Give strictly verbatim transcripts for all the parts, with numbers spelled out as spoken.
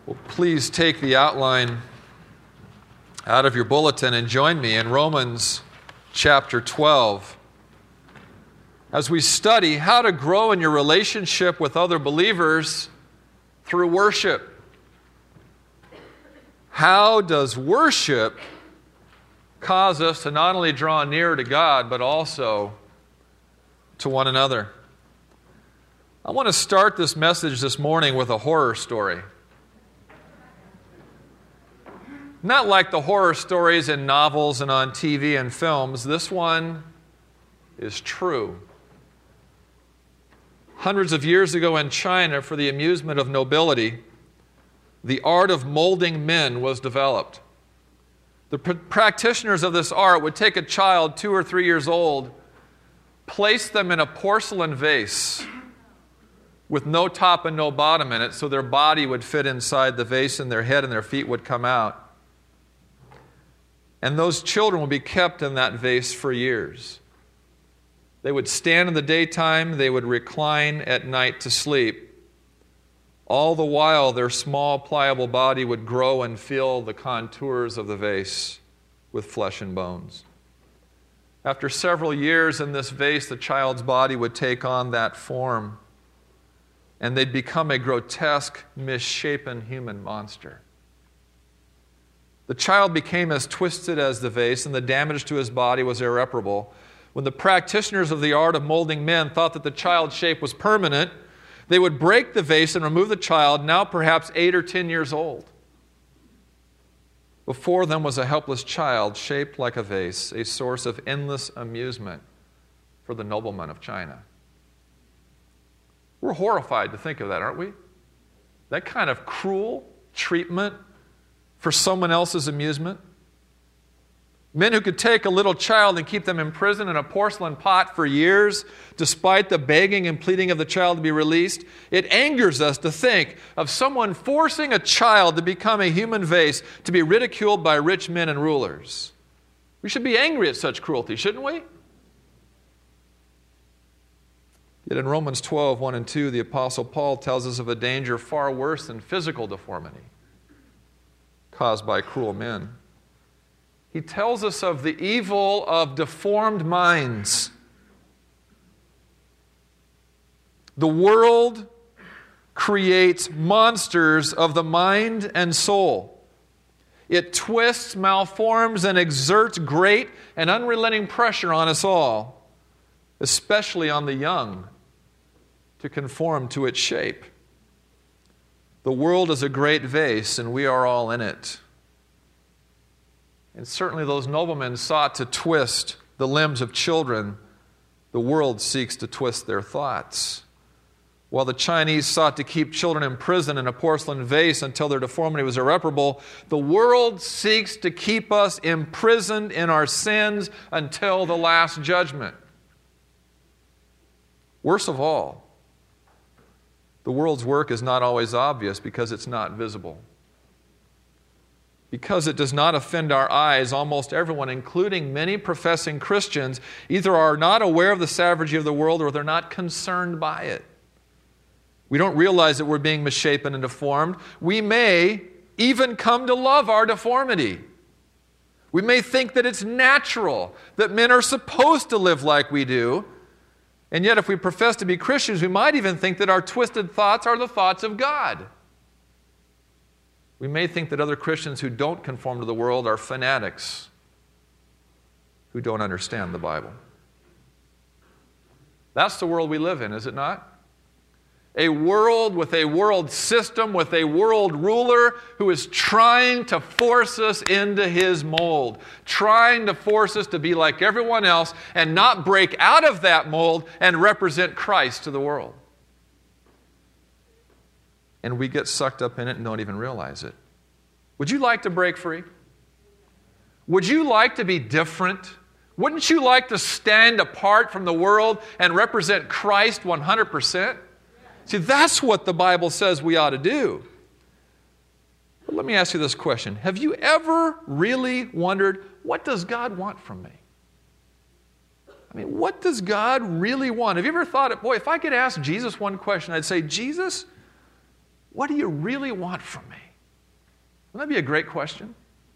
Well, please take the outline out of your bulletin and join me in Romans chapter twelve as we study how to grow in your relationship with other believers through worship. How does worship cause us to not only draw nearer to God, but also to one another? I want to start this message this morning with a horror story. Not like the horror stories in novels and on T V and films. This one is true. Hundreds of years ago in China, for the amusement of nobility, the art of molding men was developed. The pr- practitioners of this art would take a child two or three years old, place them in a porcelain vase with no top and no bottom in it, so their body would fit inside the vase and their head and their feet would come out. And those children would be kept in that vase for years. They would stand in the daytime, they would recline at night to sleep. All the while, their small, pliable body would grow and fill the contours of the vase with flesh and bones. After several years in this vase, the child's body would take on that form, and they'd become a grotesque, misshapen human monster. The child became as twisted as the vase, and the damage to his body was irreparable. When the practitioners of the art of molding men thought that the child's shape was permanent, they would break the vase and remove the child, now perhaps eight or ten years old. Before them was a helpless child shaped like a vase, a source of endless amusement for the noblemen of China. We're horrified to think of that, aren't we? That kind of cruel treatment for someone else's amusement. Men who could take a little child and keep them imprisoned in a porcelain pot for years, despite the begging and pleading of the child to be released. It angers us to think of someone forcing a child to become a human vase to be ridiculed by rich men and rulers. We should be angry at such cruelty, shouldn't we? Yet in Romans twelve, one and two, the Apostle Paul tells us of a danger far worse than physical deformity caused by cruel men. He tells us of the evil of deformed minds. The world creates monsters of the mind and soul. It twists, malforms, and exerts great and unrelenting pressure on us all, especially on the young, to conform to its shape. The world is a great vase, and we are all in it. And certainly those noblemen sought to twist the limbs of children. The world seeks to twist their thoughts. While the Chinese sought to keep children imprisoned in a porcelain vase until their deformity was irreparable, the world seeks to keep us imprisoned in our sins until the last judgment. Worst of all, the world's work is not always obvious because it's not visible. Because it does not offend our eyes, almost everyone, including many professing Christians, either are not aware of the savagery of the world or they're not concerned by it. We don't realize that we're being misshapen and deformed. We may even come to love our deformity. We may think that it's natural, that men are supposed to live like we do. And yet, if we profess to be Christians, we might even think that our twisted thoughts are the thoughts of God. We may think that other Christians who don't conform to the world are fanatics who don't understand the Bible. That's the world we live in, is it not? A world with a world system, with a world ruler who is trying to force us into his mold, trying to force us to be like everyone else and not break out of that mold and represent Christ to the world. And we get sucked up in it and don't even realize it. Would you like to break free? Would you like to be different? Wouldn't you like to stand apart from the world and represent Christ one hundred percent? See, that's what the Bible says we ought to do. But let me ask you this question. Have you ever really wondered, what does God want from me? I mean, what does God really want? Have you ever thought, boy, if I could ask Jesus one question, I'd say, Jesus, what do you really want from me? Wouldn't that be a great question?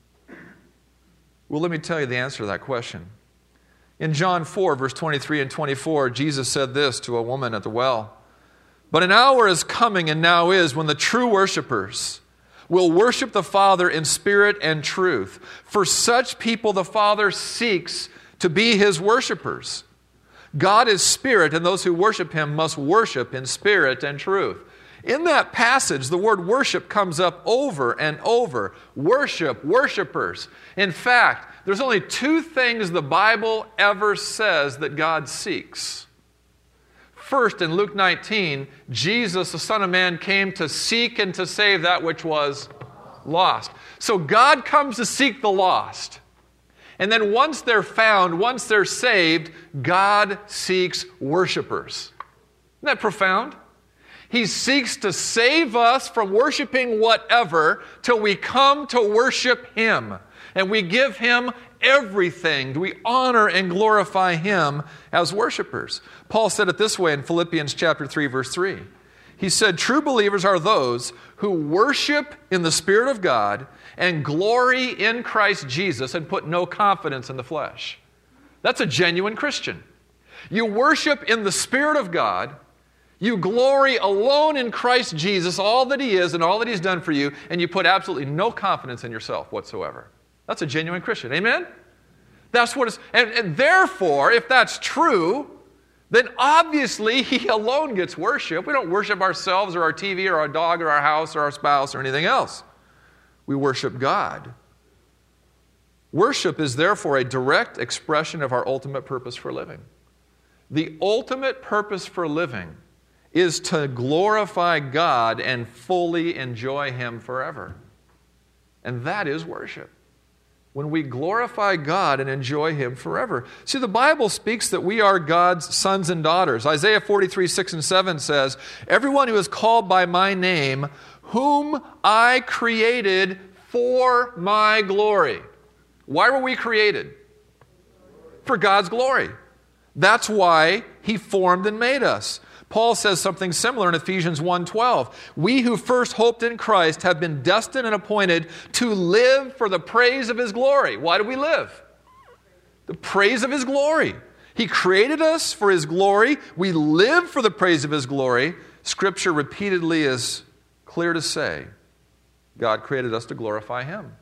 Well, let me tell you the answer to that question. In John four, verse twenty-three and twenty-four, Jesus said this to a woman at the well. But an hour is coming and now is when the true worshipers will worship the Father in spirit and truth. For such people the Father seeks to be His worshipers. God is spirit, and those who worship Him must worship in spirit and truth. In that passage, the word worship comes up over and over. Worship, worshipers. In fact, there's only two things the Bible ever says that God seeks. First, in Luke nineteen, Jesus, the Son of Man, came to seek and to save that which was lost. So God comes to seek the lost. And then once they're found, once they're saved, God seeks worshipers. Isn't that profound? He seeks to save us from worshiping whatever till we come to worship Him. And we give Him everything. We honor and glorify Him as worshipers. Paul said it this way in Philippians chapter three, verse three. He said, true believers are those who worship in the Spirit of God and glory in Christ Jesus and put no confidence in the flesh. That's a genuine Christian. You worship in the Spirit of God. You glory alone in Christ Jesus, all that He is and all that He's done for you, and you put absolutely no confidence in yourself whatsoever. That's a genuine Christian. Amen? That's what it's, and, and therefore, if that's true, then obviously He alone gets worship. We don't worship ourselves or our T V or our dog or our house or our spouse or anything else. We worship God. Worship is therefore a direct expression of our ultimate purpose for living. The ultimate purpose for living is to glorify God and fully enjoy Him forever. And that is worship. When we glorify God and enjoy Him forever. See, the Bible speaks that we are God's sons and daughters. Isaiah forty-three, six and seven says, everyone who is called by my name, whom I created for my glory. Why were we created? For God's glory. That's why He formed and made us. Paul says something similar in Ephesians one twelve. We who first hoped in Christ have been destined and appointed to live for the praise of His glory. Why do we live? The praise of His glory. He created us for His glory. We live for the praise of His glory. Scripture repeatedly is clear to say God created us to glorify Him.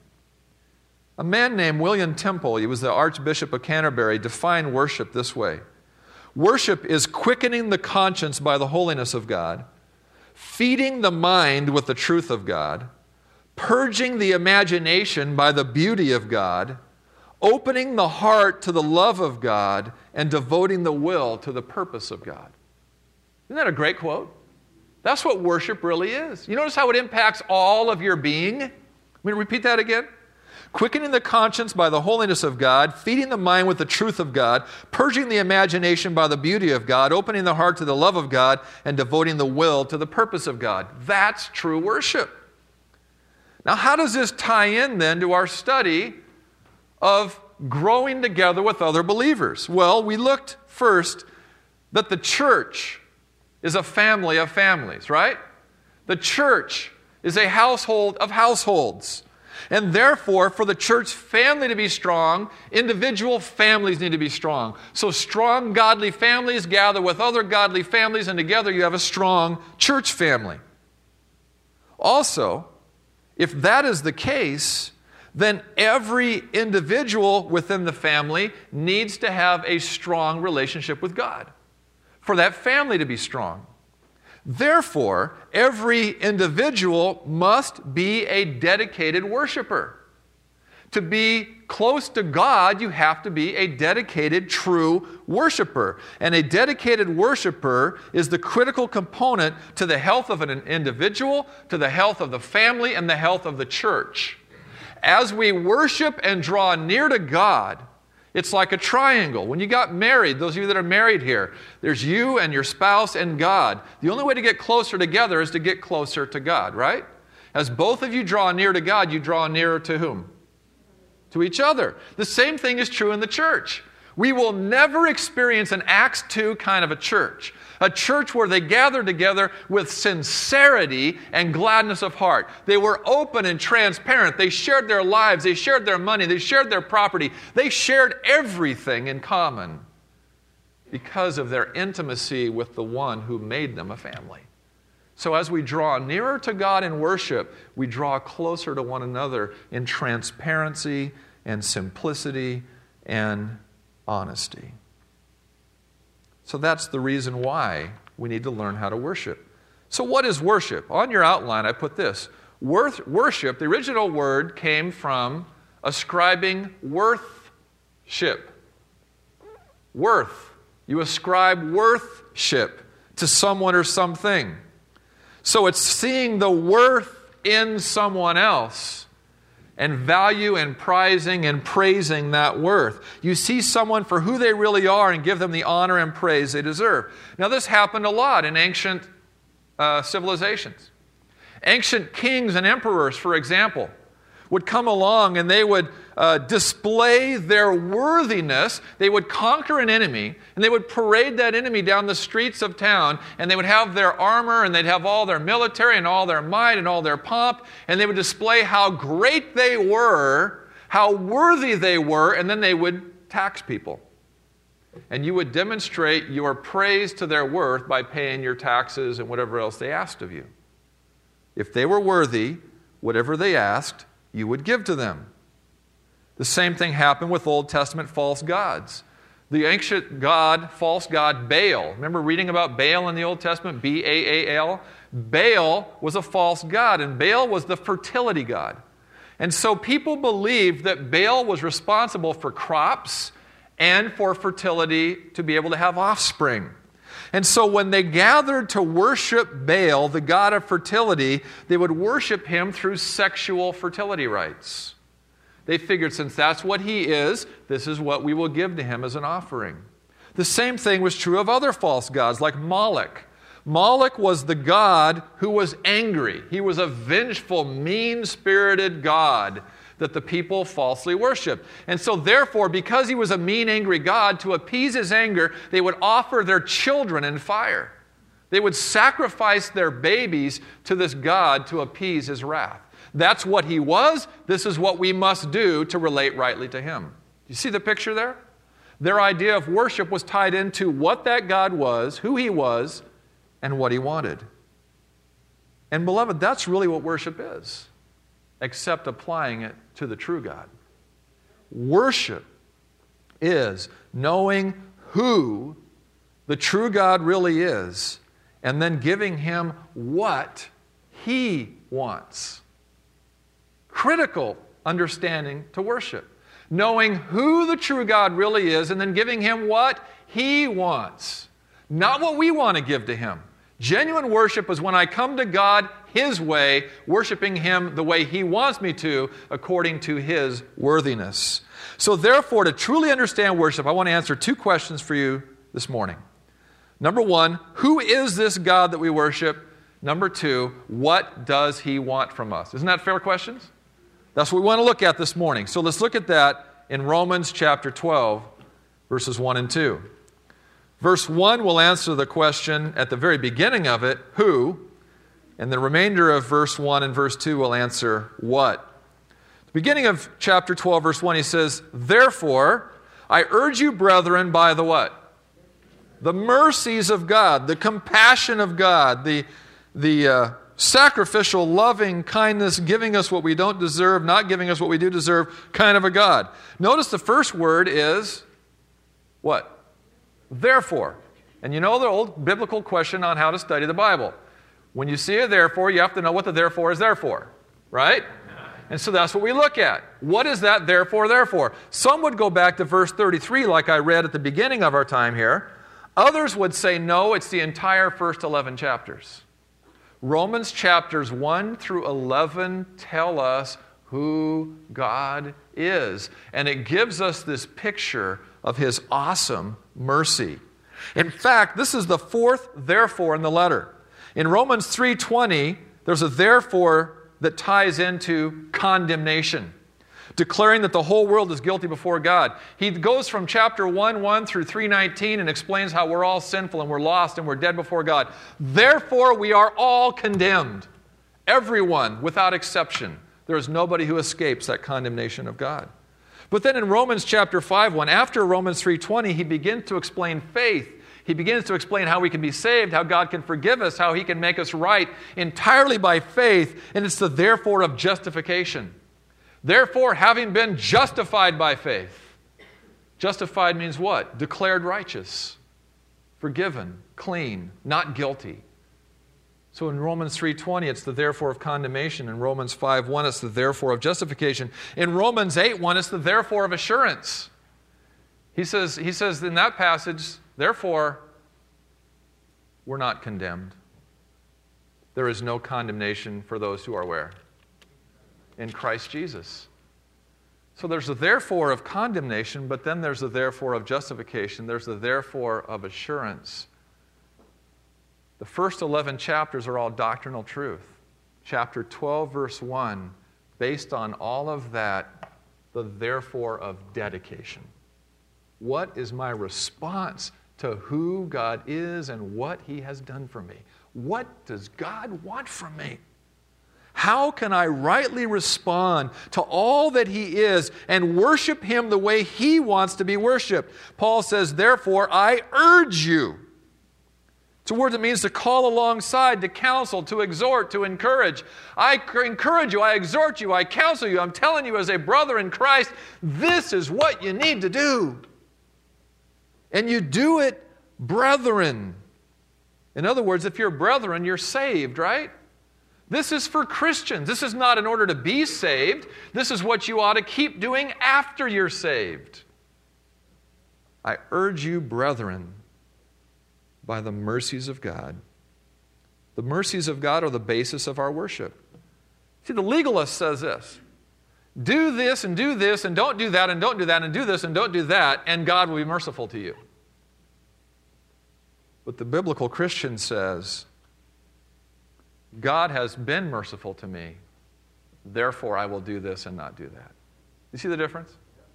A man named William Temple, he was the Archbishop of Canterbury, defined worship this way. Worship is quickening the conscience by the holiness of God, feeding the mind with the truth of God, purging the imagination by the beauty of God, opening the heart to the love of God, and devoting the will to the purpose of God. Isn't that a great quote? That's what worship really is. You notice how it impacts all of your being? Let me repeat that again. Quickening the conscience by the holiness of God, feeding the mind with the truth of God, purging the imagination by the beauty of God, opening the heart to the love of God, and devoting the will to the purpose of God. That's true worship. Now, how does this tie in then to our study of growing together with other believers? Well, we looked first that the church is a family of families, right? The church is a household of households. And therefore, for the church family to be strong, individual families need to be strong. So strong, godly families gather with other godly families, and together you have a strong church family. Also, if that is the case, then every individual within the family needs to have a strong relationship with God for that family to be strong. Therefore, every individual must be a dedicated worshiper. To be close to God, you have to be a dedicated, true worshiper. And a dedicated worshiper is the critical component to the health of an individual, to the health of the family, and the health of the church. As we worship and draw near to God, it's like a triangle. When you got married, those of you that are married here, there's you and your spouse and God. The only way to get closer together is to get closer to God, right? As both of you draw near to God, you draw nearer to whom? To each other. The same thing is true in the church. We will never experience an Acts two kind of a church. A church where they gathered together with sincerity and gladness of heart. They were open and transparent. They shared their lives. They shared their money. They shared their property. They shared everything in common because of their intimacy with the one who made them a family. So as we draw nearer to God in worship, we draw closer to one another in transparency and simplicity and honesty. So that's the reason why we need to learn how to worship. So what is worship? On your outline, I put this. Worth, worship, the original word came from ascribing worth-ship. Worth. You ascribe worth-ship to someone or something. So it's seeing the worth in someone else and value and prizing and praising that worth. You see someone for who they really are and give them the honor and praise they deserve. Now, this happened a lot in ancient uh, civilizations. Ancient kings and emperors, for example, would come along and they would uh, display their worthiness. They would conquer an enemy, and they would parade that enemy down the streets of town, and they would have their armor, and they'd have all their military and all their might and all their pomp, and they would display how great they were, how worthy they were, and then they would tax people. And you would demonstrate your praise to their worth by paying your taxes and whatever else they asked of you. If they were worthy, whatever they asked, you would give to them. The same thing happened with Old Testament false gods. The ancient god, false god Baal. Remember reading about Baal in the Old Testament? B A A L? Baal was a false god, and Baal was the fertility god. And so people believed that Baal was responsible for crops and for fertility to be able to have offspring. And so when they gathered to worship Baal, the god of fertility, they would worship him through sexual fertility rites. They figured since that's what he is, this is what we will give to him as an offering. The same thing was true of other false gods like Moloch. Moloch was the god who was angry. He was a vengeful, mean-spirited god that the people falsely worshiped. And so therefore, because he was a mean, angry god, to appease his anger, they would offer their children in fire. They would sacrifice their babies to this god to appease his wrath. That's what he was. This is what we must do to relate rightly to him. You see the picture there? Their idea of worship was tied into what that God was, who he was, and what he wanted. And beloved, that's really what worship is, except applying it to the true God. Worship is knowing who the true God really is and then giving him what he wants. Critical understanding to worship. Knowing who the true God really is and then giving him what he wants. Not what we want to give to him. Genuine worship is when I come to God his way, worshiping him the way he wants me to, according to his worthiness. So therefore, to truly understand worship, I want to answer two questions for you this morning. Number one, who is this God that we worship? Number two, what does he want from us? Isn't that fair questions? That's what we want to look at this morning. So let's look at that in Romans chapter twelve, verses one and two. Verse one will answer the question at the very beginning of it, who? And the remainder of verse one and verse two will answer what. The beginning of chapter twelve, verse one, he says, therefore, I urge you, brethren, by the what? The mercies of God, the compassion of God, the, the uh, sacrificial, loving kindness, giving us what we don't deserve, not giving us what we do deserve, kind of a God. Notice the first word is what? Therefore. And you know the old biblical question on how to study the Bible. When you see a therefore, you have to know what the therefore is there for, right? And so that's what we look at. What is that therefore, therefore? Some would go back to verse thirty-three like I read at the beginning of our time here. Others would say, no, it's the entire first eleven chapters. Romans chapters one through eleven tell us who God is. And it gives us this picture of his awesome mercy. In fact, this is the fourth therefore in the letter. In Romans three twenty, there's a therefore that ties into condemnation. declaring that the whole world is guilty before God. He goes from chapter one, one through three nineteen and explains how we're all sinful and we're lost and we're dead before God. Therefore, we are all condemned. Everyone, without exception. There is nobody who escapes that condemnation of God. But then in Romans chapter five, one, after Romans three twenty, he begins to explain faith. He begins to explain how we can be saved, how God can forgive us, how he can make us right entirely by faith, and it's the therefore of justification. Therefore, having been justified by faith. Justified means what? Declared righteous, forgiven, clean, not guilty. So in Romans three twenty, it's the therefore of condemnation. In Romans five one, it's the therefore of justification. In Romans eight one, it's the therefore of assurance. He says, he says in that passage, therefore, we're not condemned. There is no condemnation for those who are where? In Christ Jesus. So there's a therefore of condemnation, but then there's a therefore of justification. There's a therefore of assurance. The first eleven chapters are all doctrinal truth. Chapter twelve, verse one, based on all of that, the therefore of dedication. What is my response to who God is and what he has done for me? What does God want from me? How can I rightly respond to all that he is and worship him the way he wants to be worshiped? Paul says, therefore, I urge you. It's a word that means to call alongside, to counsel, to exhort, to encourage. I encourage you, I exhort you, I counsel you. I'm telling you as a brother in Christ, this is what you need to do. And you do it, brethren. In other words, if you're brethren, you're saved, right? This is for Christians. This is not in order to be saved. This is what you ought to keep doing after you're saved. I urge you, brethren, by the mercies of God. The mercies of God are the basis of our worship. See, the legalist says this. Do this and do this and don't do that and don't do that and do this and don't do that and God will be merciful to you. But the biblical Christian says, God has been merciful to me, therefore I will do this and not do that. You see the difference?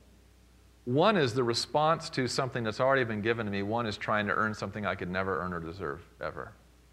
One is the response to something that's already been given to me. One is trying to earn something I could never earn or deserve, ever.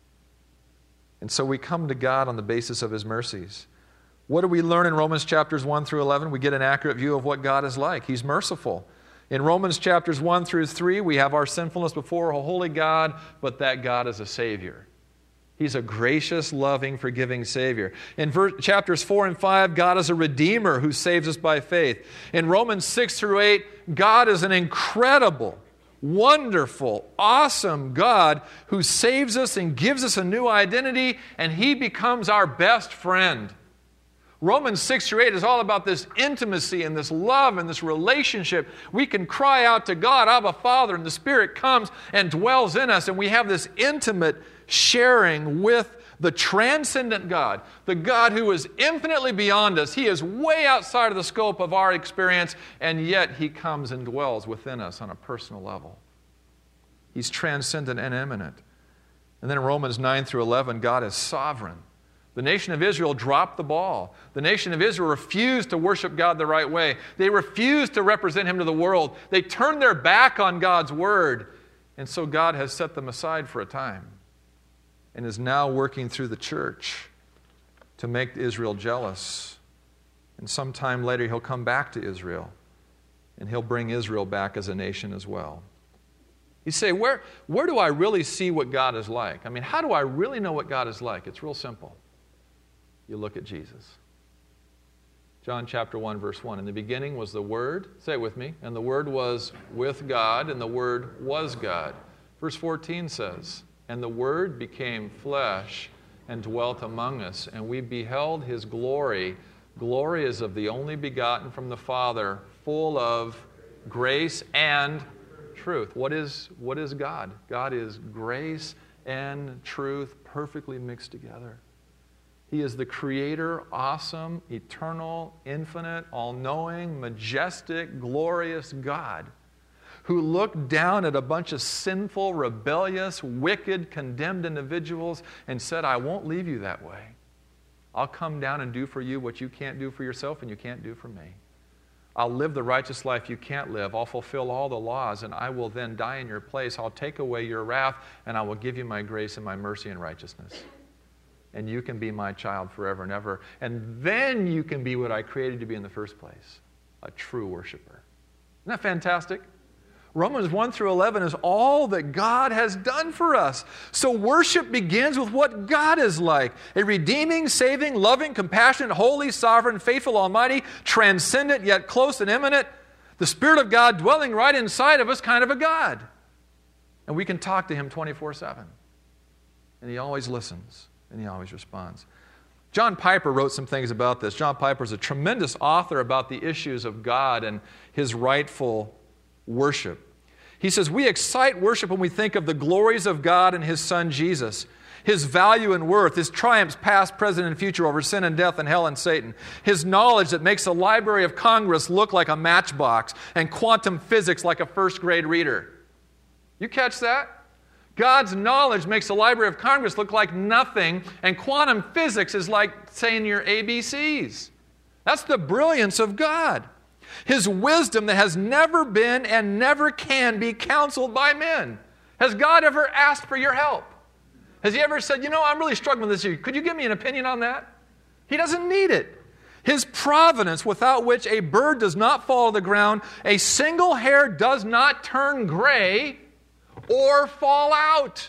And so we come to God on the basis of his mercies. What do we learn in Romans chapters one through eleven? We get an accurate view of what God is like. He's merciful. In Romans chapters one through three, we have our sinfulness before a holy God, but that God is a Savior. He's a gracious, loving, forgiving Savior. In ver- chapters four and five, God is a Redeemer who saves us by faith. In Romans six through eight, God is an incredible, wonderful, awesome God who saves us and gives us a new identity, and He becomes our best friend. Romans six through eight is all about this intimacy and this love and this relationship. We can cry out to God, Abba, Father, and the Spirit comes and dwells in us, and we have this intimate sharing with the transcendent God, the God who is infinitely beyond us. He is way outside of the scope of our experience, and yet He comes and dwells within us on a personal level. He's transcendent and immanent. And then in Romans nine through eleven, God is sovereign. The nation of Israel dropped the ball. The nation of Israel refused to worship God the right way. They refused to represent Him to the world. They turned their back on God's word. And so God has set them aside for a time and is now working through the church to make Israel jealous. And sometime later He'll come back to Israel and He'll bring Israel back as a nation as well. You say, where, where do I really see what God is like? I mean, how do I really know what God is like? It's real simple. You look at Jesus. John chapter one, verse one. In the beginning was the Word, say it with me, and the Word was with God, and the Word was God. Verse fourteen says, and the Word became flesh and dwelt among us, and we beheld His glory. Glory is of the only begotten from the Father, full of grace and truth. What is, what is God? God is grace and truth perfectly mixed together. He is the creator, awesome, eternal, infinite, all-knowing, majestic, glorious God who looked down at a bunch of sinful, rebellious, wicked, condemned individuals and said, I won't leave you that way. I'll come down and do for you what you can't do for yourself and you can't do for me. I'll live the righteous life you can't live. I'll fulfill all the laws, and I will then die in your place. I'll take away your wrath, and I will give you my grace and my mercy and righteousness. And you can be my child forever and ever. And then you can be what I created you to be in the first place, a true worshiper. Isn't that fantastic? Romans one through eleven is all that God has done for us. So worship begins with what God is like. A redeeming, saving, loving, compassionate, holy, sovereign, faithful, almighty, transcendent, yet close and immanent. The Spirit of God dwelling right inside of us, kind of a God. And we can talk to Him twenty-four seven. And He always listens, and He always responds. John Piper wrote some things about this. John Piper is a tremendous author about the issues of God and His rightful worship. He says, we excite worship when we think of the glories of God and His Son Jesus, His value and worth, His triumphs past, present, and future over sin and death and hell and Satan, His knowledge that makes the Library of Congress look like a matchbox and quantum physics like a first grade reader. You catch that? God's knowledge makes the Library of Congress look like nothing, and quantum physics is like saying your A B Cs. That's the brilliance of God. His wisdom that has never been and never can be counseled by men. Has God ever asked for your help? Has He ever said, you know, I'm really struggling with this. Could you give me an opinion on that? He doesn't need it. His providence, without which a bird does not fall to the ground, a single hair does not turn gray or fall out.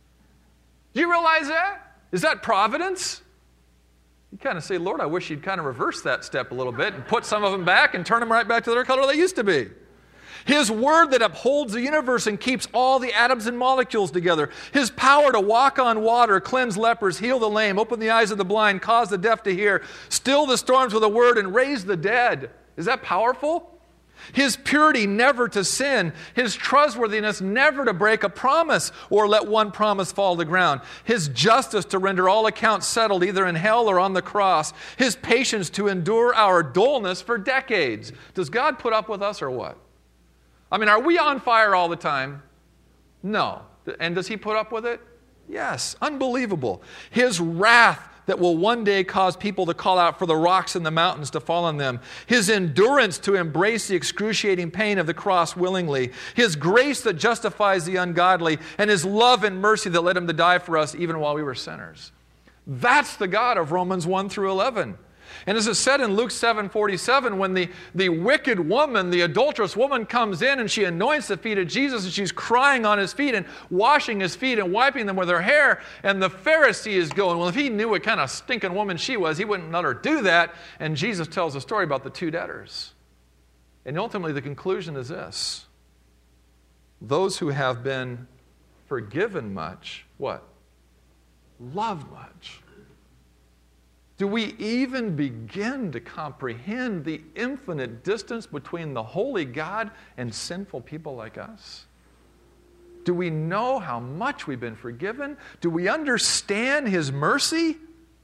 Do you realize that? Is that providence? You kind of say, Lord, I wish You'd kind of reverse that step a little bit and put some of them back and turn them right back to their color they used to be. His word that upholds the universe and keeps all the atoms and molecules together. His power to walk on water, cleanse lepers, heal the lame, open the eyes of the blind, cause the deaf to hear, still the storms with a word, and raise the dead. Is that powerful? His purity never to sin. His trustworthiness never to break a promise or let one promise fall to the ground. His justice to render all accounts settled either in hell or on the cross. His patience to endure our dullness for decades. Does God put up with us or what? I mean, are we on fire all the time? No. And does He put up with it? Yes. Unbelievable. His wrath that will one day cause people to call out for the rocks and the mountains to fall on them. His endurance to embrace the excruciating pain of the cross willingly. His grace that justifies the ungodly. And His love and mercy that led Him to die for us even while we were sinners. That's the God of Romans one through eleven. And as it said in Luke seven forty-seven, when the, the wicked woman, the adulterous woman comes in and she anoints the feet of Jesus and she's crying on His feet and washing His feet and wiping them with her hair, and the Pharisee is going, well, if he knew what kind of stinking woman she was, he wouldn't let her do that. And Jesus tells a story about the two debtors. And ultimately the conclusion is this. Those who have been forgiven much, what? Love much. Do we even begin to comprehend the infinite distance between the holy God and sinful people like us? Do we know how much we've been forgiven? Do we understand His mercy?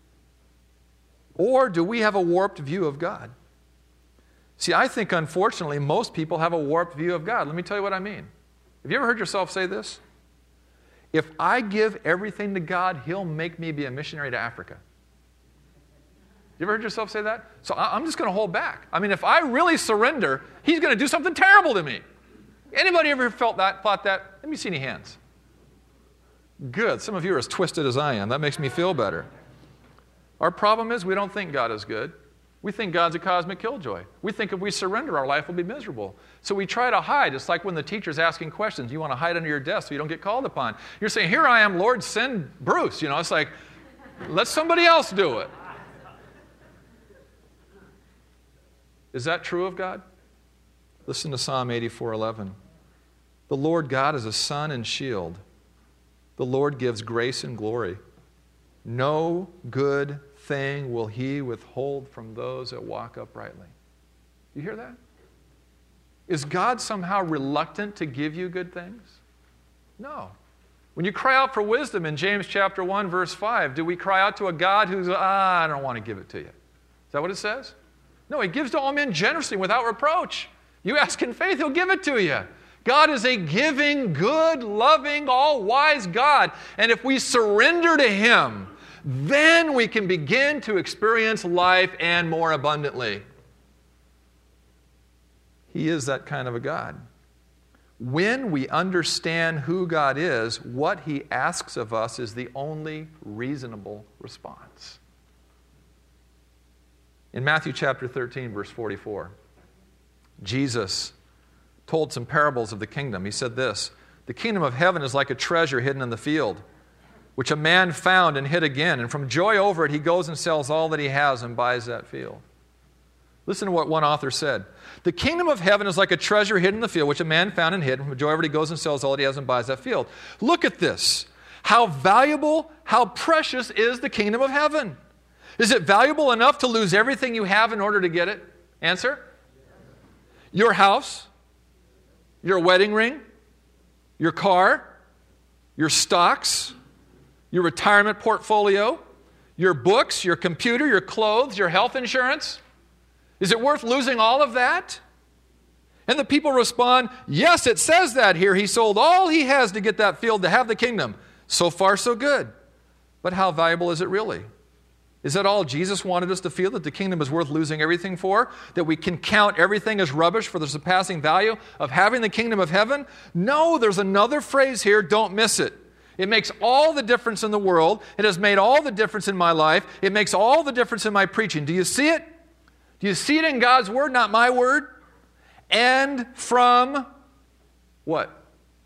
Or do we have a warped view of God? See, I think, unfortunately, most people have a warped view of God. Let me tell you what I mean. Have you ever heard yourself say this? If I give everything to God, He'll make me be a missionary to Africa. You ever heard yourself say that? So I'm just going to hold back. I mean, if I really surrender, He's going to do something terrible to me. Anybody ever felt that, thought that? Let me see any hands. Good. Some of you are as twisted as I am. That makes me feel better. Our problem is we don't think God is good. We think God's a cosmic killjoy. We think if we surrender, our life will be miserable. So we try to hide. It's like when the teacher's asking questions. You want to hide under your desk so you don't get called upon. You're saying, here I am, Lord, send Bruce. You know, it's like, let somebody else do it. Is that true of God? Listen to Psalm eighty-four eleven. The Lord God is a sun and shield. The Lord gives grace and glory. No good thing will He withhold from those that walk uprightly. You hear that? Is God somehow reluctant to give you good things? No. When you cry out for wisdom in James chapter one, verse five, do we cry out to a God who's, ah, I don't want to give it to you? Is that what it says? No, He gives to all men generously without reproach. You ask in faith, He'll give it to you. God is a giving, good, loving, all-wise God. And if we surrender to Him, then we can begin to experience life and more abundantly. He is that kind of a God. When we understand who God is, what He asks of us is the only reasonable response. In Matthew chapter thirteen, verse forty-four, Jesus told some parables of the kingdom. He said this, "The kingdom of heaven is like a treasure hidden in the field, which a man found and hid again. And from joy over it, he goes and sells all that he has and buys that field." Listen to what one author said. "The kingdom of heaven is like a treasure hidden in the field, which a man found and hid. And from joy over it, he goes and sells all that he has and buys that field." Look at this. How valuable, how precious is the kingdom of heaven? Is it valuable enough to lose everything you have in order to get it? Answer? Your house, your wedding ring, your car, your stocks, your retirement portfolio, your books, your computer, your clothes, your health insurance. Is it worth losing all of that? And the people respond, yes, it says that here. He sold all he has to get that field to have the kingdom. So far, so good. But how valuable is it really? Is that all Jesus wanted us to feel, that the kingdom is worth losing everything for? That we can count everything as rubbish for the surpassing value of having the kingdom of heaven? No, there's another phrase here. Don't miss it. It makes all the difference in the world. It has made all the difference in my life. It makes all the difference in my preaching. Do you see it? Do you see it in God's word, not my word? And from what?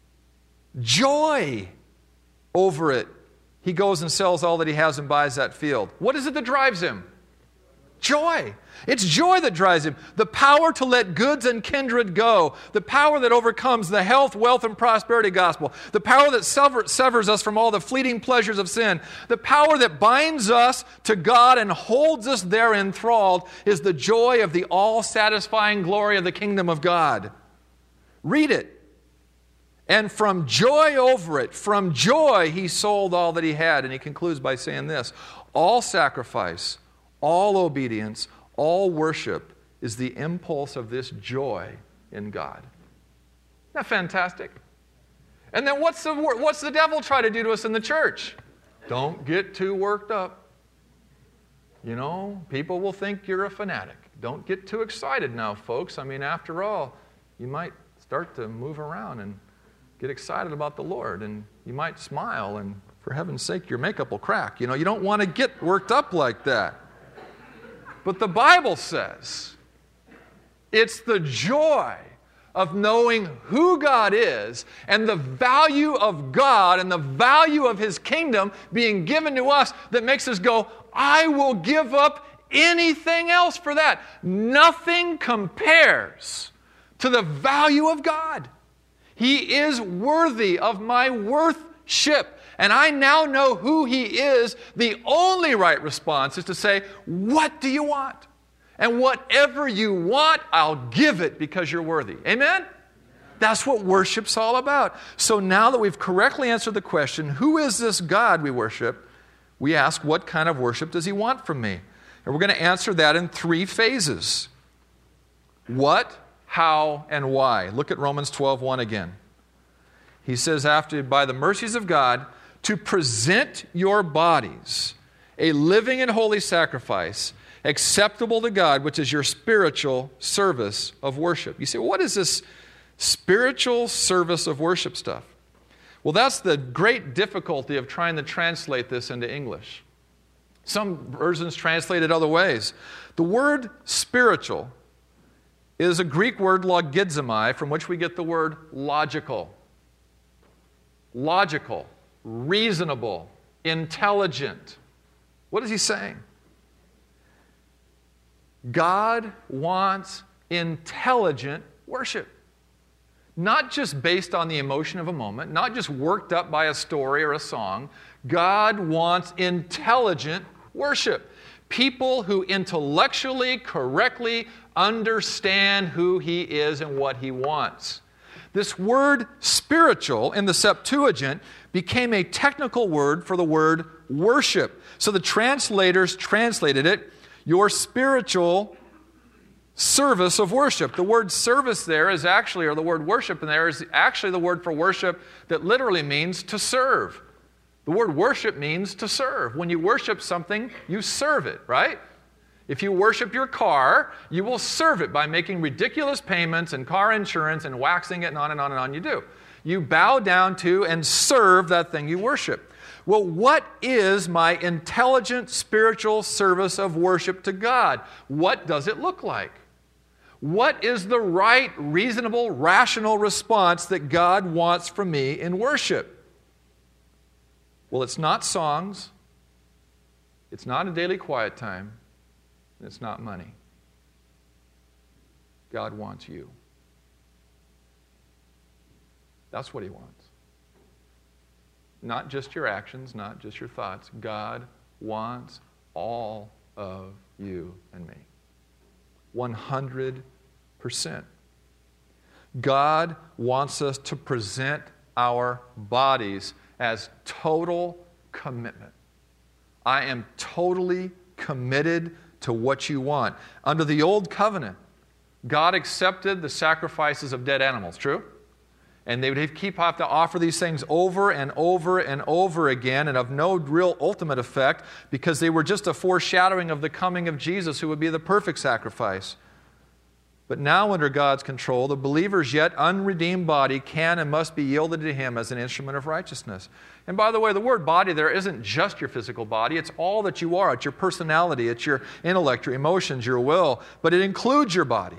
Joy over it. He goes and sells all that he has and buys that field. What is it that drives him? Joy. It's joy that drives him. The power to let goods and kindred go. The power that overcomes the health, wealth, and prosperity gospel. The power that sever, severs us from all the fleeting pleasures of sin. The power that binds us to God and holds us there enthralled is the joy of the all-satisfying glory of the kingdom of God. Read it. And from joy over it, from joy, he sold all that he had. And he concludes by saying this, all sacrifice, all obedience, all worship is the impulse of this joy in God. Isn't that fantastic? And then what's the, what's the devil try to do to us in the church? Don't get too worked up. You know, people will think you're a fanatic. Don't get too excited now, folks. I mean, after all, you might start to move around and get excited about the Lord, and you might smile, and for heaven's sake, your makeup will crack. You know, you don't want to get worked up like that. But the Bible says it's the joy of knowing who God is and the value of God and the value of His kingdom being given to us that makes us go, I will give up anything else for that. Nothing compares to the value of God. He is worthy of my worship. And I now know who He is. The only right response is to say, what do you want? And whatever you want, I'll give it because you're worthy. Amen? That's what worship's all about. So now that we've correctly answered the question, who is this God we worship? We ask, what kind of worship does He want from me? And we're going to answer that in three phases. What, how, and why. Look at Romans twelve one again. He says, after, by the mercies of God, to present your bodies a living and holy sacrifice, acceptable to God, which is your spiritual service of worship. You say, well, what is this spiritual service of worship stuff? Well, that's the great difficulty of trying to translate this into English. Some versions translate it other ways. The word spiritual is a Greek word logizomai, from which we get the word logical. Logical, reasonable, intelligent. What is he saying? God wants intelligent worship. Not just based on the emotion of a moment, not just worked up by a story or a song. God wants intelligent worship. People who intellectually, correctly understand who He is and what He wants. This word spiritual in the Septuagint became a technical word for the word worship. So the translators translated it, your spiritual service of worship. The word service there is actually, or the word worship in there is actually the word for worship that literally means to serve. The word worship means to serve. When you worship something, you serve it, right? If you worship your car, you will serve it by making ridiculous payments and car insurance and waxing it and on and on and on you do. You bow down to and serve that thing you worship. Well, what is my intelligent spiritual service of worship to God? What does it look like? What is the right, reasonable, rational response that God wants from me in worship? Well, it's not songs. It's not a daily quiet time. It's not money. God wants you. That's what He wants. Not just your actions, not just your thoughts. God wants all of you and me. one hundred percent. God wants us to present our bodies as total commitment. I am totally committed to what you want. Under the old covenant, God accepted the sacrifices of dead animals, true? And they would keep have to offer these things over and over and over again, and of no real ultimate effect, because they were just a foreshadowing of the coming of Jesus, who would be the perfect sacrifice. But now, under God's control, the believer's yet unredeemed body can and must be yielded to Him as an instrument of righteousness. And by the way, the word body there isn't just your physical body. It's all that you are. It's your personality. It's your intellect, your emotions, your will. But it includes your body.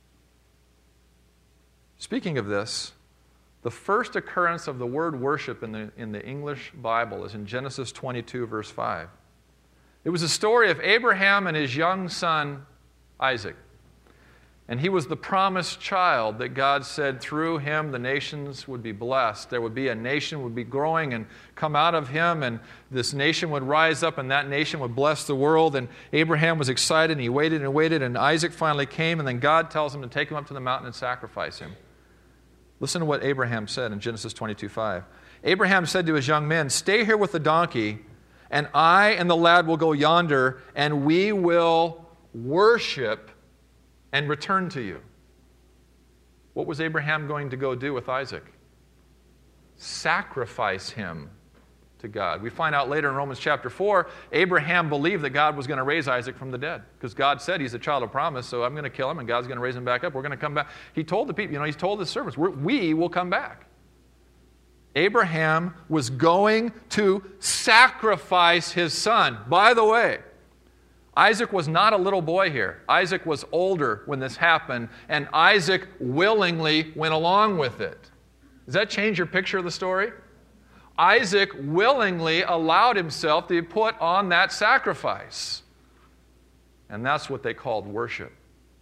Speaking of this, the first occurrence of the word worship in the, in the English Bible is in Genesis twenty-two, verse five. It was a story of Abraham and his young son, Isaac. And he was the promised child that God said through him the nations would be blessed. There would be a nation would be growing and come out of him, and this nation would rise up, and that nation would bless the world. And Abraham was excited, and he waited and waited, and Isaac finally came, and then God tells him to take him up to the mountain and sacrifice him. Listen to what Abraham said in Genesis twenty-two five. Abraham said to his young men, "Stay here with the donkey, and I and the lad will go yonder, and we will worship and return to you." What was Abraham going to go do with Isaac? Sacrifice him to God. We find out later in Romans chapter four, Abraham believed that God was going to raise Isaac from the dead, because God said he's a child of promise, so I'm going to kill him and God's going to raise him back up. We're going to come back. He told the people, you know, he's told his servants, we're, we will come back. Abraham was going to sacrifice his son. By the way, Isaac was not a little boy here. Isaac was older when this happened, and Isaac willingly went along with it. Does that change your picture of the story? Isaac willingly allowed himself to be put on that sacrifice. And that's what they called worship.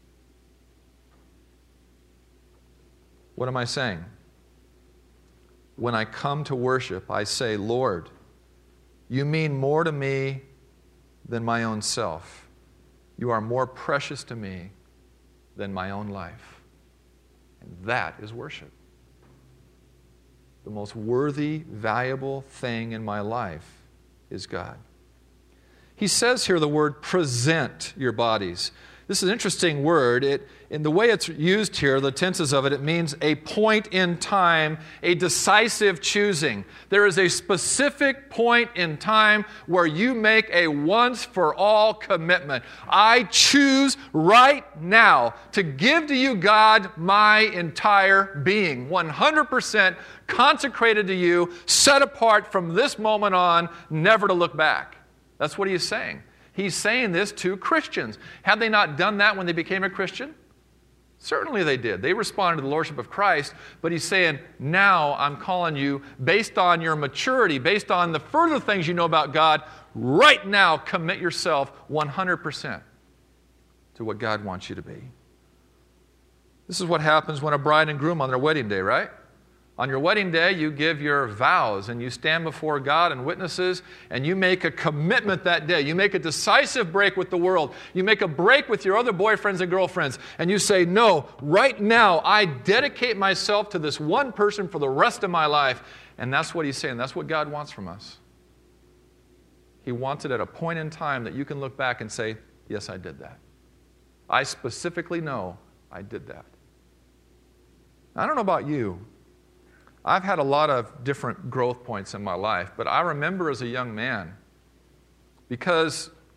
What am I saying? When I come to worship, I say, Lord, you mean more to me than my own self. You are more precious to me than my own life. And that is worship. The most worthy, valuable thing in my life is God. He says here the word present your bodies. This is an interesting word. It, in the way it's used here, the tenses of it, it means a point in time, a decisive choosing. There is a specific point in time where you make a once-for-all commitment. I choose right now to give to you, God, my entire being, one hundred percent consecrated to you, set apart from this moment on, never to look back. That's what he is saying. He's saying this to Christians. Had they not done that when they became a Christian? Certainly they did. They responded to the Lordship of Christ, but he's saying, now I'm calling you, based on your maturity, based on the further things you know about God, right now commit yourself one hundred percent to what God wants you to be. This is what happens when a bride and groom on their wedding day, right? On your wedding day, you give your vows and you stand before God and witnesses and you make a commitment that day. You make a decisive break with the world. You make a break with your other boyfriends and girlfriends and you say, no, right now I dedicate myself to this one person for the rest of my life. And that's what he's saying. That's what God wants from us. He wants it at a point in time that you can look back and say, yes, I did that. I specifically know I did that. I don't know about you. I've had a lot of different growth points in my life, but I remember as a young man, because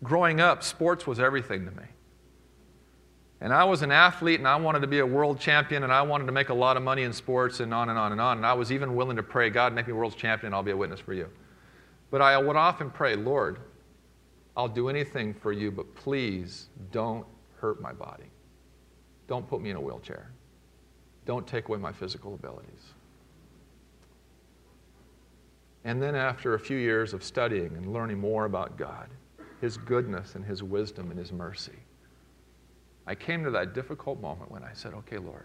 growing up, sports was everything to me. And I was an athlete, and I wanted to be a world champion, and I wanted to make a lot of money in sports, and on and on and on. And I was even willing to pray, God, make me world champion, and I'll be a witness for you. But I would often pray, Lord, I'll do anything for you, but please don't hurt my body. Don't put me in a wheelchair. Don't take away my physical abilities. And then after a few years of studying and learning more about God, His goodness and His wisdom and His mercy, I came to that difficult moment when I said, okay, Lord,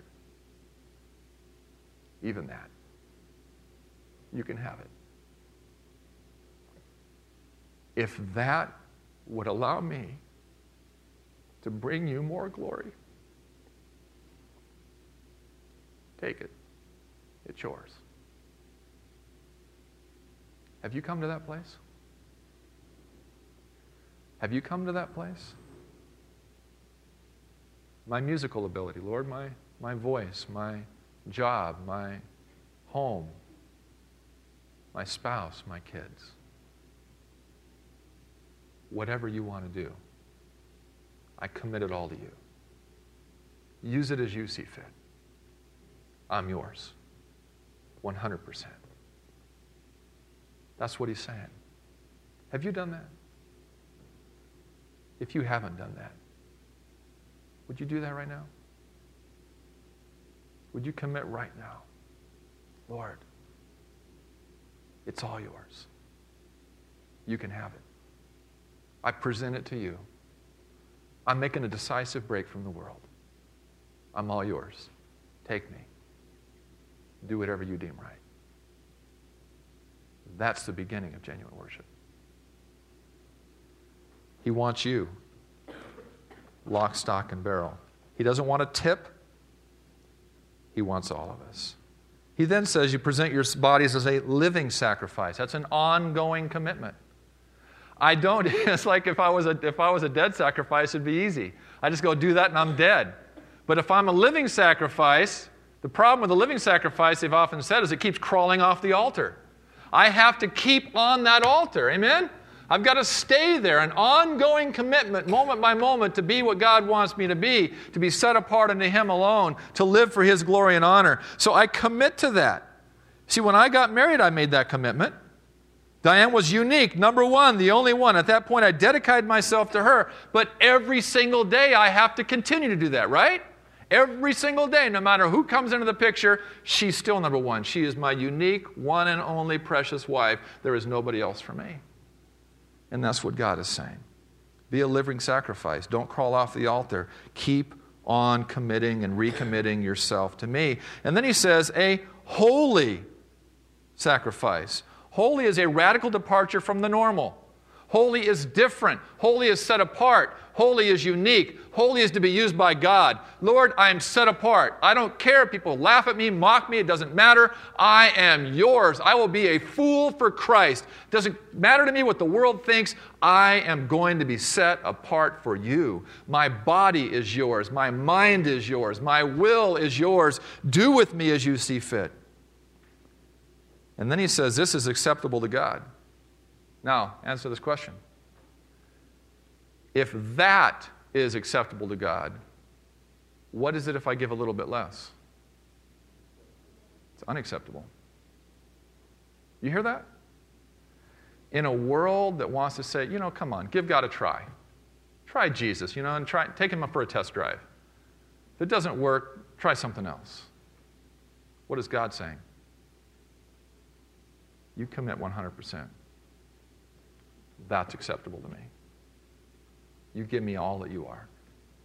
even that, you can have it. If that would allow me to bring you more glory, take it. It's yours. Have you come to that place? Have you come to that place? My musical ability, Lord, my, my voice, my job, my home, my spouse, my kids. Whatever you want to do, I commit it all to you. Use it as you see fit. I'm yours, one hundred percent. That's what He's saying. Have you done that? If you haven't done that, would you do that right now? Would you commit right now? Lord, it's all yours. You can have it. I present it to you. I'm making a decisive break from the world. I'm all yours. Take me. Do whatever you deem right. That's the beginning of genuine worship. He wants you, lock, stock, and barrel. He doesn't want a tip. He wants all of us. He then says you present your bodies as a living sacrifice. That's an ongoing commitment. I don't, it's like if I was a, if I was a dead sacrifice, it'd be easy. I just go do that and I'm dead. But if I'm a living sacrifice, the problem with the living sacrifice, they've often said, is it keeps crawling off the altar. I have to keep on that altar. Amen? I've got to stay there, an ongoing commitment, moment by moment, to be what God wants me to be, to be set apart unto Him alone, to live for His glory and honor. So I commit to that. See, when I got married, I made that commitment. Diane was unique, number one, the only one. At that point, I dedicated myself to her. But every single day, I have to continue to do that, right? Every single day, no matter who comes into the picture, she's still number one. She is my unique, one and only precious wife. There is nobody else for me. And that's what God is saying. Be a living sacrifice. Don't crawl off the altar. Keep on committing and recommitting yourself to me. And then He says, a holy sacrifice. Holy is a radical departure from the normal. Holy is different. Holy is set apart. Holy is unique. Holy is to be used by God. Lord, I am set apart. I don't care if people laugh at me, mock me. It doesn't matter. I am yours. I will be a fool for Christ. It doesn't matter to me what the world thinks. I am going to be set apart for you. My body is yours. My mind is yours. My will is yours. Do with me as you see fit. And then He says, this is acceptable to God. Now, answer this question. If that is acceptable to God, what is it if I give a little bit less? It's unacceptable. You hear that? In a world that wants to say, you know, come on, give God a try. Try Jesus, you know, and try, take Him up for a test drive. If it doesn't work, try something else. What is God saying? You commit one hundred percent. That's acceptable to me. You give me all that you are.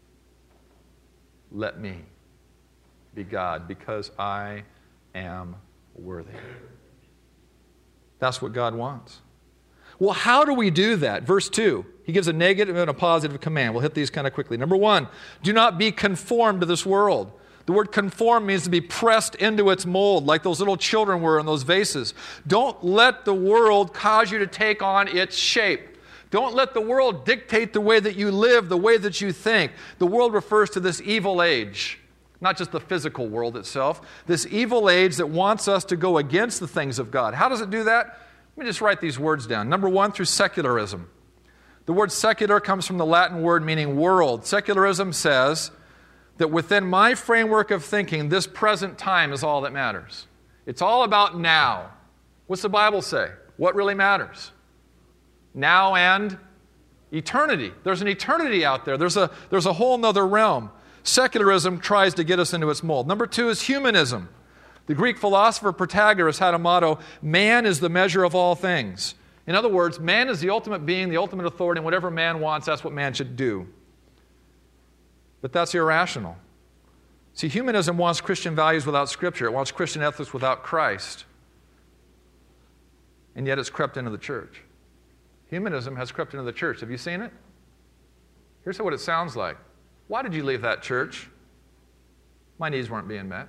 Let me be God because I am worthy. That's what God wants. Well, how do we do that? Verse two, He gives a negative and a positive command. We'll hit these kind of quickly. Number one, do not be conformed to this world. The word conform means to be pressed into its mold, like those little children were in those vases. Don't let the world cause you to take on its shape. Don't let the world dictate the way that you live, the way that you think. The world refers to this evil age, not just the physical world itself. This evil age that wants us to go against the things of God. How does it do that? Let me just write these words down. Number one, through secularism. The word secular comes from the Latin word meaning world. Secularism says that within my framework of thinking, this present time is all that matters. It's all about now. What's the Bible say? What really matters? Now and eternity. There's an eternity out there. There's a, there's a whole nother realm. Secularism tries to get us into its mold. Number two is humanism. The Greek philosopher Protagoras had a motto, man is the measure of all things. In other words, man is the ultimate being, the ultimate authority, and whatever man wants, that's what man should do. But that's irrational. See, humanism wants Christian values without Scripture. It wants Christian ethics without Christ. And yet it's crept into the church. Humanism has crept into the church. Have you seen it? Here's what it sounds like. Why did you leave that church? My needs weren't being met.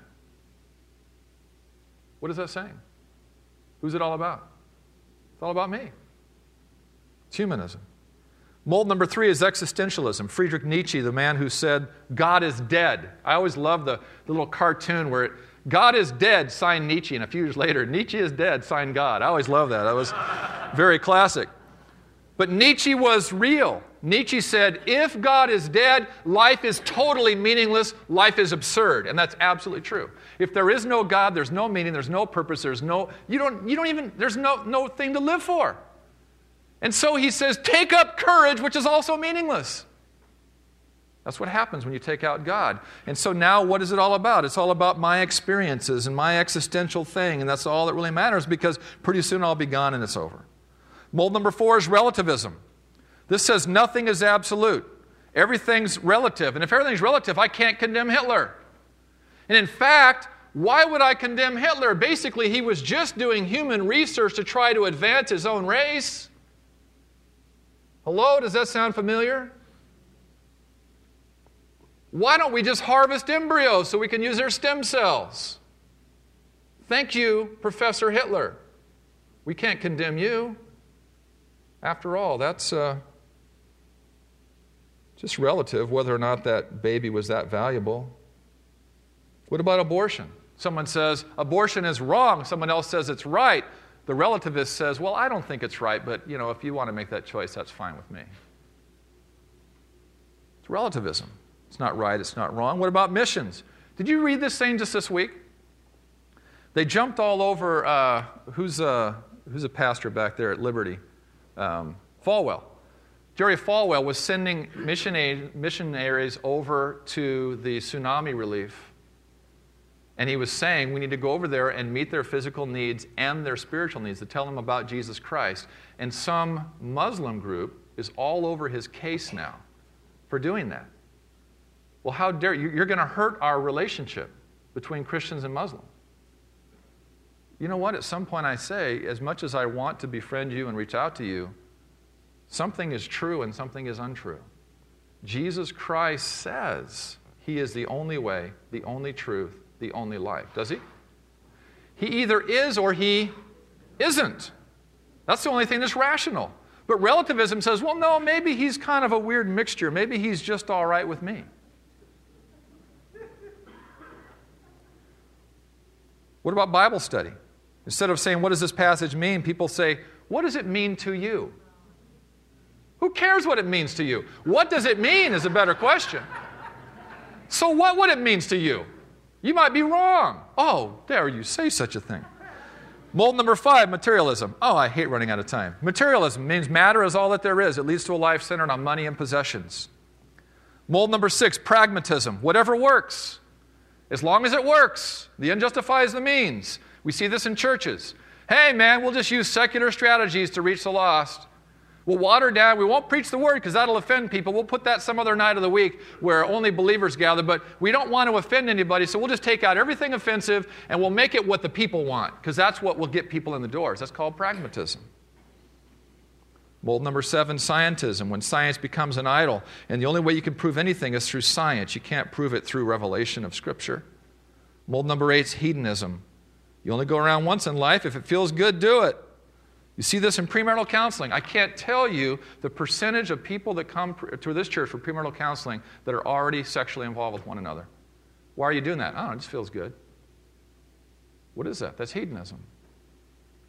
What is that saying? Who's it all about? It's all about me. It's humanism. Mold number three is existentialism. Friedrich Nietzsche, the man who said, God is dead. I always love the, the little cartoon where it, God is dead, signed Nietzsche, and a few years later, Nietzsche is dead, signed God. I always love that. That was very classic. But Nietzsche was real. Nietzsche said, if God is dead, life is totally meaningless, life is absurd. And that's absolutely true. If there is no God, there's no meaning, there's no purpose, there's no, you don't, you don't even, there's no, no thing to live for. And so he says, take up courage, which is also meaningless. That's what happens when you take out God. And so now what is it all about? It's all about my experiences and my existential thing, and that's all that really matters because pretty soon I'll be gone and it's over. Mold number four is relativism. This says nothing is absolute. Everything's relative. And if everything's relative, I can't condemn Hitler. And in fact, why would I condemn Hitler? Basically, he was just doing human research to try to advance his own race. Hello, does that sound familiar? Why don't we just harvest embryos so we can use their stem cells? Thank you, Professor Hitler. We can't condemn you. After all, that's uh, just relative whether or not that baby was that valuable. What about abortion? Someone says, abortion is wrong. Someone else says it's right. The relativist says, well, I don't think it's right, but you know, if you want to make that choice, that's fine with me. It's relativism. It's not right, it's not wrong. What about missions? Did you read this thing just this week? They jumped all over, uh, who's, a, who's a pastor back there at Liberty? Um, Falwell. Jerry Falwell was sending missionaries over to the tsunami relief. And he was saying we need to go over there and meet their physical needs and their spiritual needs, to tell them about Jesus Christ. And some Muslim group is all over his case now for doing that. Well, how dare you? You're going to hurt our relationship between Christians and Muslims. You know what? At some point I say, as much as I want to befriend you and reach out to you, something is true and something is untrue. Jesus Christ says he is the only way, the only truth, the only life. Does he? He either is or he isn't. That's the only thing that's rational. But relativism says, well, no, maybe he's kind of a weird mixture. Maybe he's just all right with me. What about Bible study? Instead of saying, what does this passage mean? People say, what does it mean to you? Who cares what it means to you? What does it mean is a better question. So what would it mean to you? You might be wrong. Oh, dare you say such a thing. Mold number five, materialism. Oh, I hate running out of time. Materialism means matter is all that there is. It leads to a life centered on money and possessions. Mold number six, pragmatism. Whatever works. As long as it works. The end justifies the means. We see this in churches. Hey, man, we'll just use secular strategies to reach the lost. We'll water down. We won't preach the word because that'll offend people. We'll put that some other night of the week where only believers gather, but we don't want to offend anybody, so we'll just take out everything offensive and we'll make it what the people want because that's what will get people in the doors. That's called pragmatism. Mold number seven, scientism. When science becomes an idol, and the only way you can prove anything is through science. You can't prove it through revelation of Scripture. Mold number eight is hedonism. You only go around once in life. If it feels good, do it. You see this in premarital counseling. I can't tell you the percentage of people that come to this church for premarital counseling that are already sexually involved with one another. Why are you doing that? Oh, it just feels good. What is that? That's hedonism.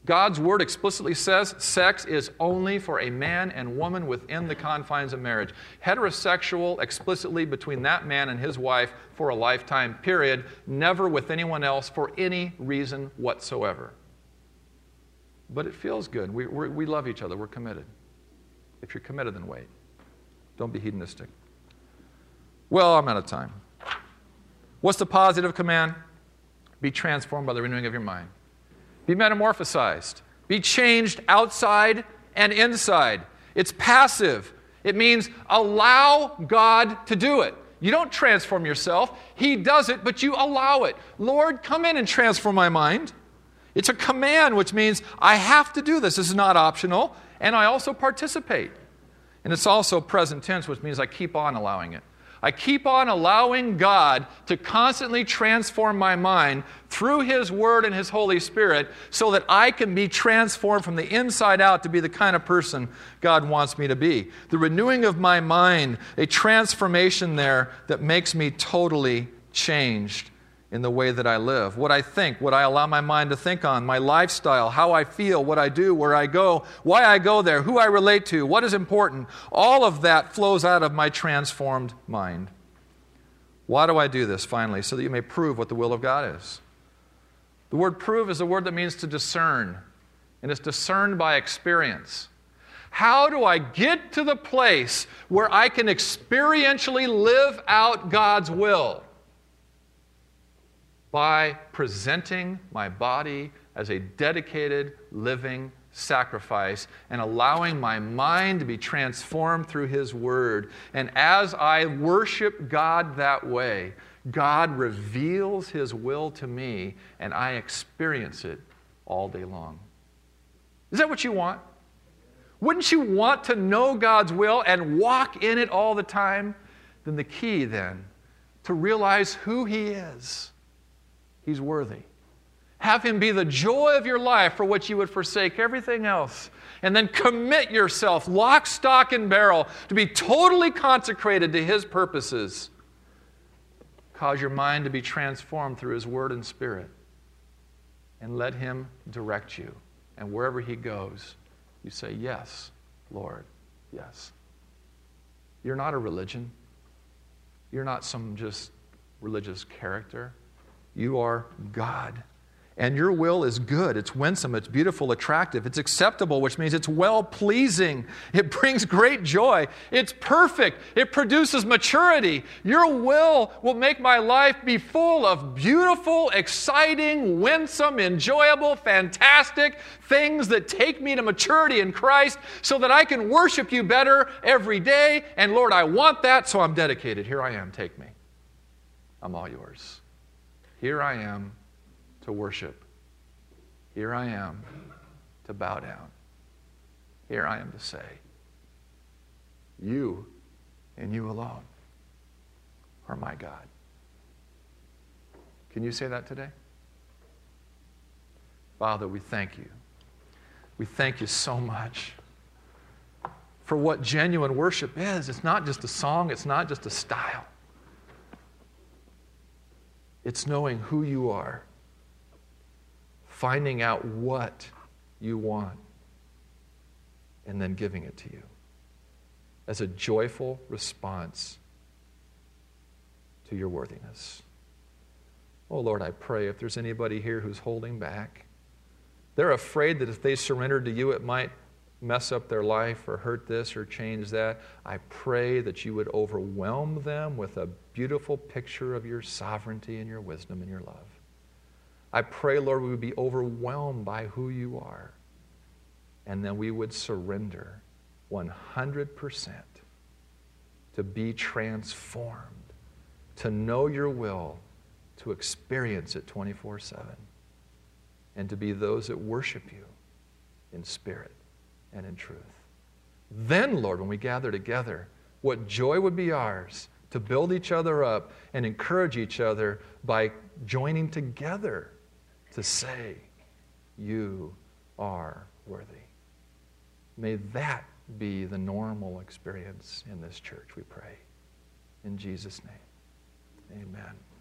God's word explicitly says sex is only for a man and woman within the confines of marriage. Heterosexual explicitly between that man and his wife for a lifetime period, never with anyone else for any reason whatsoever. But it feels good. We, we're, we love each other. We're committed. If you're committed, then wait. Don't be hedonistic. Well, I'm out of time. What's the positive command? Be transformed by the renewing of your mind. Be metamorphosized. Be changed outside and inside. It's passive. It means allow God to do it. You don't transform yourself. He does it, but you allow it. Lord, come in and transform my mind. It's a command, which means I have to do this. This is not optional. And I also participate. And it's also present tense, which means I keep on allowing it. I keep on allowing God to constantly transform my mind through His Word and His Holy Spirit so that I can be transformed from the inside out to be the kind of person God wants me to be. The renewing of my mind, a transformation there that makes me totally changed in the way that I live. What I think, what I allow my mind to think on, my lifestyle, how I feel, what I do, where I go, why I go there, who I relate to, what is important. All of that flows out of my transformed mind. Why do I do this, finally? So that you may prove what the will of God is. The word prove is a word that means to discern, and it's discerned by experience. How do I get to the place where I can experientially live out God's will? By presenting my body as a dedicated, living sacrifice and allowing my mind to be transformed through His Word. And as I worship God that way, God reveals His will to me and I experience it all day long. Is that what you want? Wouldn't you want to know God's will and walk in it all the time? Then the key then, to realize who He is. He's worthy. Have Him be the joy of your life for which you would forsake everything else. And then commit yourself, lock, stock, and barrel, to be totally consecrated to His purposes. Cause your mind to be transformed through His Word and Spirit. And let Him direct you. And wherever He goes, you say, yes, Lord, yes. You're not a religion. You're not some just religious character. You are God. And your will is good. It's winsome. It's beautiful, attractive. It's acceptable, which means it's well-pleasing. It brings great joy. It's perfect. It produces maturity. Your will will make my life be full of beautiful, exciting, winsome, enjoyable, fantastic things that take me to maturity in Christ so that I can worship You better every day. And Lord, I want that, so I'm dedicated. Here I am. Take me. I'm all Yours. Here I am to worship. Here I am to bow down. Here I am to say, You and You alone are my God. Can you say that today? Father, we thank You. We thank You so much for what genuine worship is. It's not just a song. It's not just a style. It's knowing who You are, finding out what You want, and then giving it to You as a joyful response to Your worthiness. Oh, Lord, I pray if there's anybody here who's holding back, they're afraid that if they surrendered to You, it might mess up their life or hurt this or change that. I pray that You would overwhelm them with a beautiful picture of Your sovereignty and Your wisdom and Your love. I pray, Lord, we would be overwhelmed by who You are, and then we would surrender one hundred percent to be transformed, to know Your will, to experience it twenty-four seven, and to be those that worship You in spirit and in truth. Then, Lord, when we gather together, what joy would be ours to build each other up and encourage each other by joining together to say, You are worthy. May that be the normal experience in this church, we pray. In Jesus' name, amen.